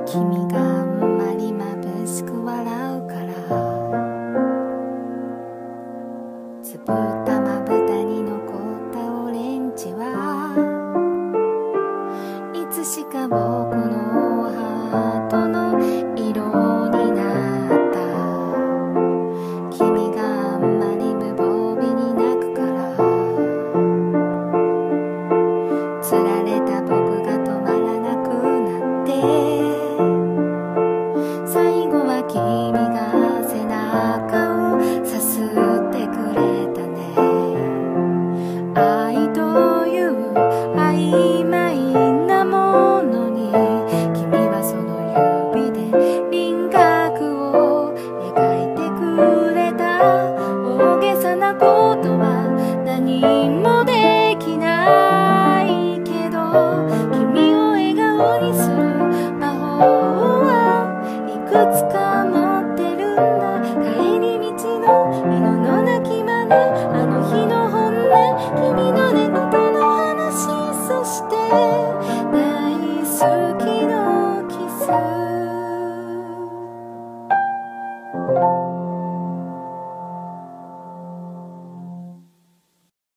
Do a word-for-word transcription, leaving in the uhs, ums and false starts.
君があんまり眩しく笑うからつぶったまぶたに残ったオレンジはいつしか僕のハートの色になった君があんまり無防備に泣くからつられた僕が止まらなくなって